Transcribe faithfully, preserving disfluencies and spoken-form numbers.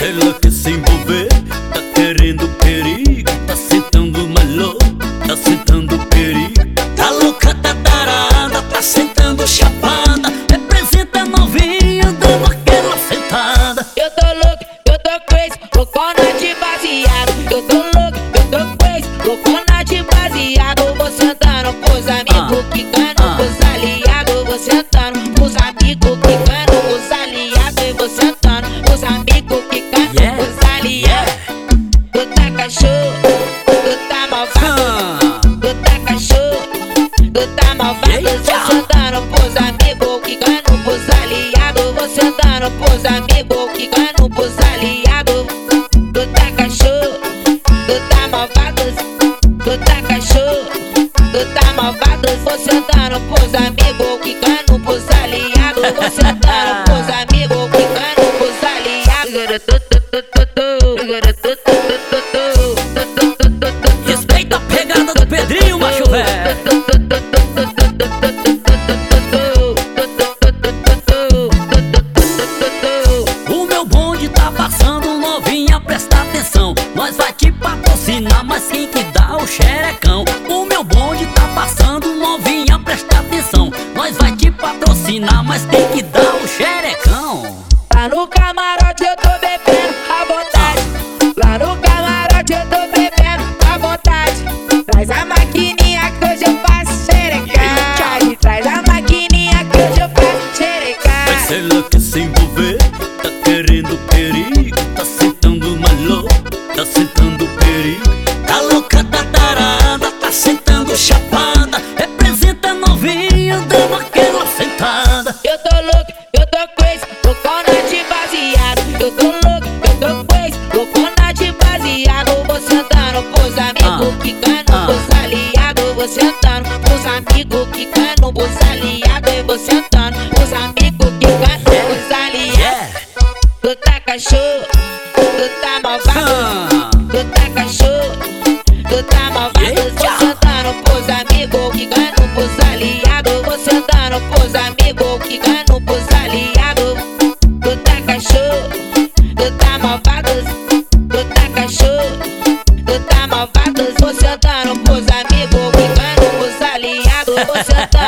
sei lá que se envolver. Tá querendo perigo, tá sentando malô, tá sentando perigo. Tá louca, tá tarada, tá sentando chapada. Representa novinha, dando aquela sentada. Eu tô louco, eu tô crazy, loucona de baseado. Eu tô louco, eu tô crazy, loucona de baseado. Vou sentando pros amigos, quicando pros aliados. Vou sentando pros amigos, quicando pros aliados. E vou sentando pros amigos, quicando pros aliados. Tu tá cachorro, tu tá malvado. Tu tá cachorro, tu tá malvado. Vou sentando pros amigos, quicando pros aliados. Vou sentando pros amigos, quicando pros aliados. Tu tá cachorro, tu tá malvado. Tu tá cachorro, tu tá malvado. Vou sentando pros amigos, quicando pros aliados. Vou sentando pros amigos, quicando pros aliados. Respeita a pegada do Pedrinho, macho velho. O meu bonde tá passando, novinha, presta atenção. Nós vai te patrocinar, mas quem que dá o xerecão? O meu bonde tá passando, novinha, presta atenção. Nós vai te patrocinar, mas quem que dá o xerecão? Lá no camarote eu tô bebendo à vontade. Lá no camarote eu tô bebendo à vontade. Traz a maquininha que hoje eu faço xerecagem. Traz a maquininha que hoje eu faço xerecagem. Mas sei lá que se envolver, tá querendo perigo, tá sentando malô, tá sentando perigo. Tá louca, tá tarada, tá sentando chapada. Representa novinha, dando aquela sentada. Eu tô louco, eu tô crazy, loucona de baseado. Eu tô louco, eu tô crazy, loucona de baseado. Vou sentando pros amigos, quicando pros aliados. Vou sentando pros amigos, quicando pros aliados. E vou sentando pros amigos, quicando pros aliados. Tu tá cachorro, tu tá malvado. Tu tá cachorro, tu tá malvado. Vou sentando pros amigos, quicando pros aliados. Vou sentando pros amigos, quicando pros aliados. Tu tá cachorro, tu tá malvado. Tu tá cachorro, tu tá malvado. Vou sentando pros amigos, quicando pros aliados. Vou sentando